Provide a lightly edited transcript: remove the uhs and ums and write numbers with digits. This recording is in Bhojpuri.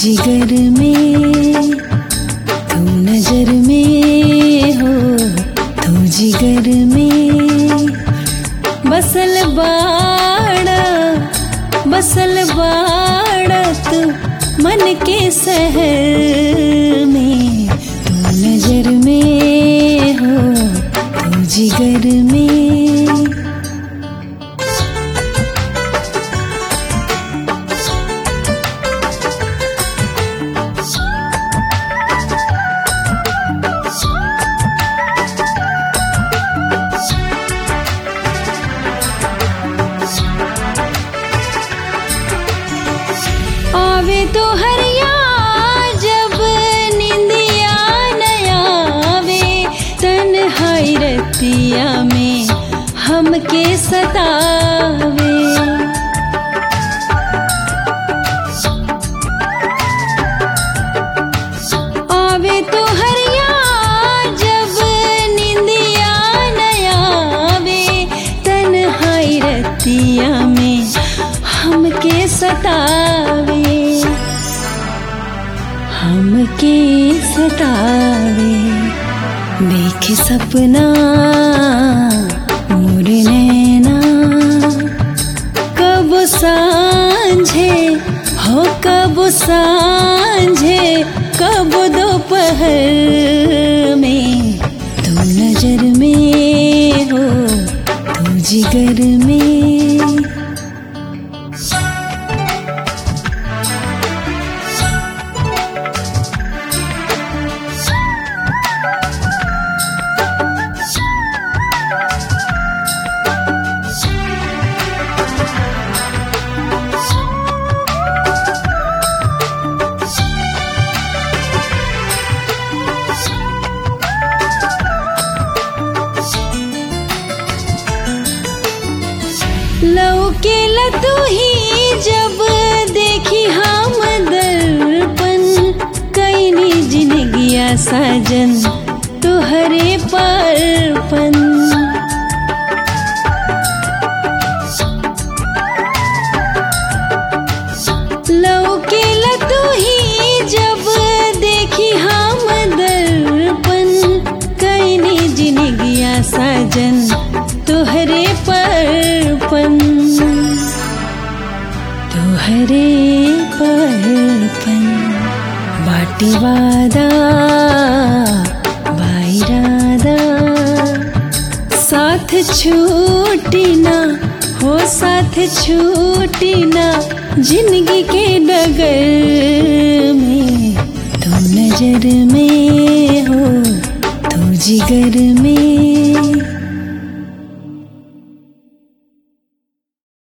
जिगर में, तू नजर में हो, तू जिगर में। बसल बाड़ा तू मन के शहर में, तू नजर में हो, तू जिगर में। आवे तो हरिया जब निंदिया नया आवे, तन्हाई रतिया में हमके सतावे। आवे तो हरिया जब निंदिया नया आवे, तन्हाई रतिया में हमके सतावे, हमके सतावे। देखे सपना मोर नैना, कब सांझे हो कब सांझे, कब दोपहर में। तू नजर में हो, तू जिगर में। लौकेला तू ही जब देखी हम दर्पण, कैनी जिंदगिया साजन तुहरे परपन। लौकेला तू ही जब देखी हम दर्पण, कैनी जिंदगिया साजन तुहरे परपन, तुहरे परपन। बाटी वादा बाइरादा, साथ छूटी ना हो, साथ छूटी ना जिंदगी के डगर में। तू नजर में हो, तू जिगर में।